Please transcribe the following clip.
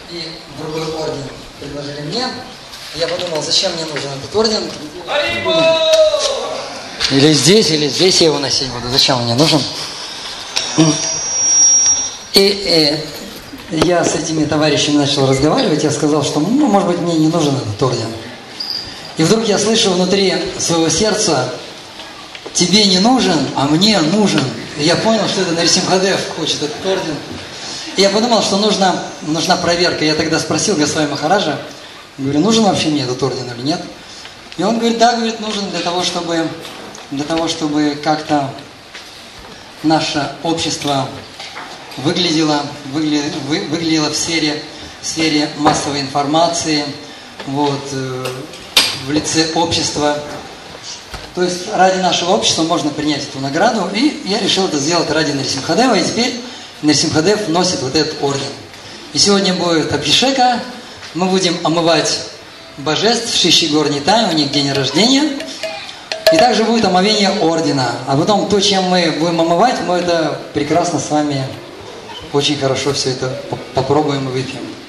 и другой орден предложили мне. Я подумал, зачем мне нужен этот орден? Или здесь я его носить буду. Зачем он мне нужен? И я с этими товарищами начал разговаривать. Я сказал, что, может быть, мне не нужен этот орден. И вдруг я слышу внутри своего сердца: тебе не нужен, а мне нужен. И я понял, что это Нарисимхадев хочет этот орден. И я подумал, что нужна проверка. Я тогда спросил Госвами Махараджа, говорю, нужен вообще мне этот орден или нет? И он говорит, да, говорит, нужен для того, чтобы как-то наше общество выглядело в сфере массовой информации, в лице общества. То есть ради нашего общества можно принять эту награду. И я решил это сделать ради Нарисимхадева. И теперь Нарисимхадев носит вот этот орден. И сегодня будет Абхишека. Мы будем омывать божеств в Шиши Гор Нитай, у них день рождения. И также будет омовение ордена. А потом то, чем мы будем омывать, мы это прекрасно с вами очень хорошо все это попробуем и выпьем.